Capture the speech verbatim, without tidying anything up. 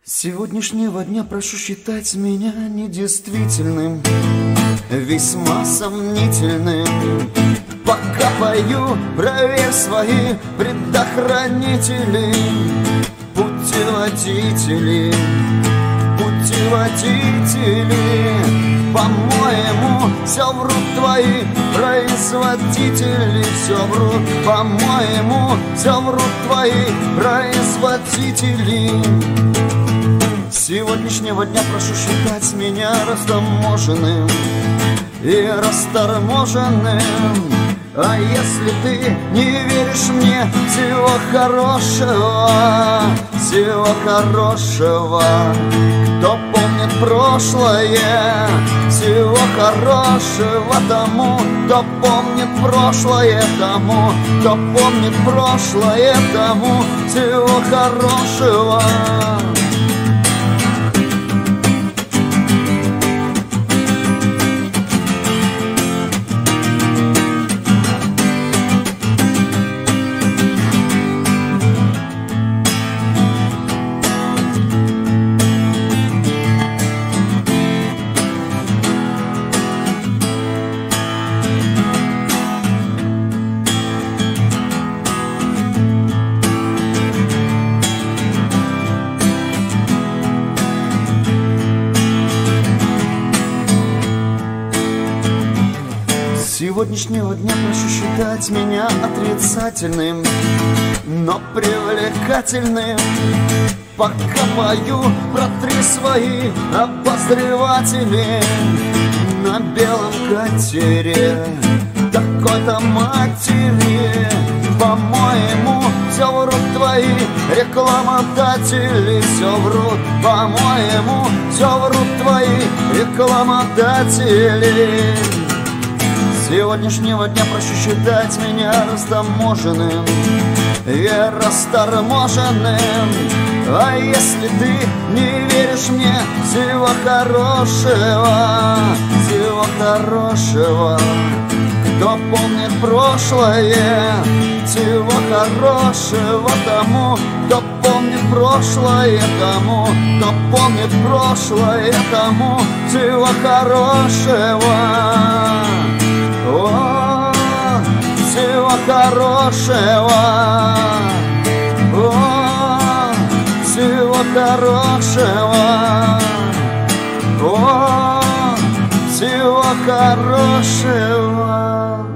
Сегодняшнего дня прошу считать меня недействительным, весьма сомнительным. Пока пою, проверь свои предохранители, путеводители, путеводители. По-моему, все врут твои производители, все врут. По-моему, все врут твои производители. Сегодняшнего дня прошу считать меня растаможенным и расторможенным. А если ты не веришь мне, всего хорошего, всего хорошего. Кто помнит прошлое, всего хорошего тому, кто помнит прошлое, тому, кто помнит прошлое, тому, всего хорошего. Сегодняшнего дня прошу считать меня отрицательным, но привлекательным. Пока пою, протри свои обозреватели на белом катере такой-то матери. По-моему, все врут твои рекламодатели, все врут. По-моему, все врут твои рекламодатели. Сегодняшнего дня прошу считать меня растаможенным и расторможенным. А если ты не веришь мне, всего хорошего, всего хорошего. Кто помнит прошлое, всего хорошего тому, кто помнит прошлое, тому, кто помнит прошлое, тому, всего хорошего. О, всего хорошего, о, всего хорошего, о, всего хорошего.